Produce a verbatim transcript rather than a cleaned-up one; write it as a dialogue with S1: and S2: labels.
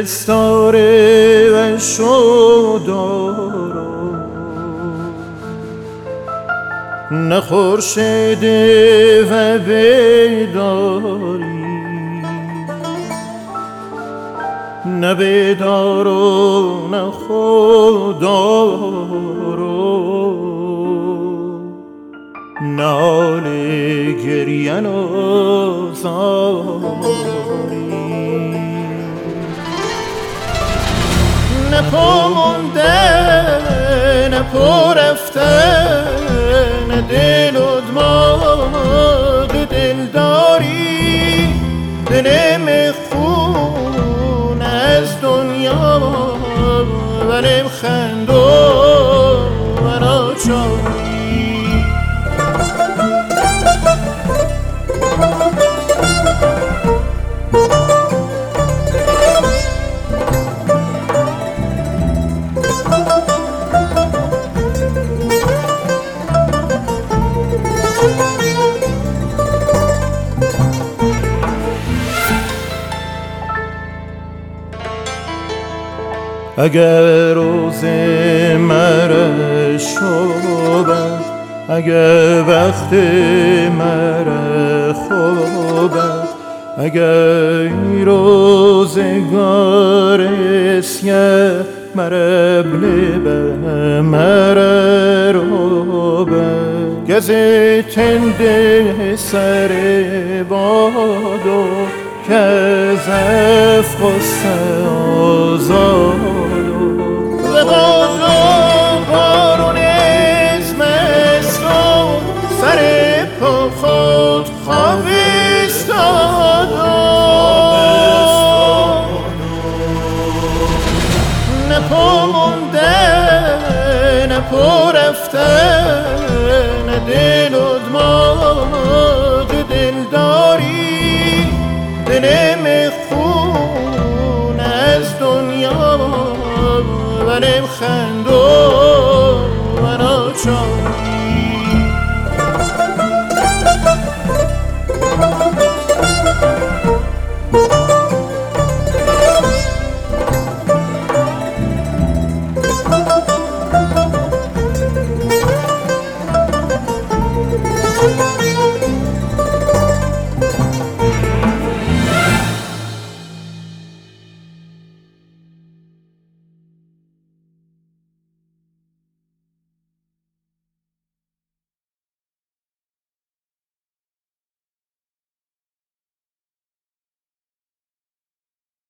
S1: استاره و شودارو نه خورشید و بیداری نه بیدارو نه خودارو نه حال گریان و زاری نه پا مونده نه پا رفته نه دل و دماغ دلداری دل مخون از دنیا و نمخند و ناچاری اگر روز مرا شبه اگر وقت مرا خوبه اگر روزگار اسیه مرا بلبه مرا روبه گزه تنده سر بادو که از افقصه آزادو به بادو بارون از مصر سر پا خود خوابستادو نه پا مونده نه پا رفته نه دل و دماغ دلداری دل مخون از دنیا و نمخند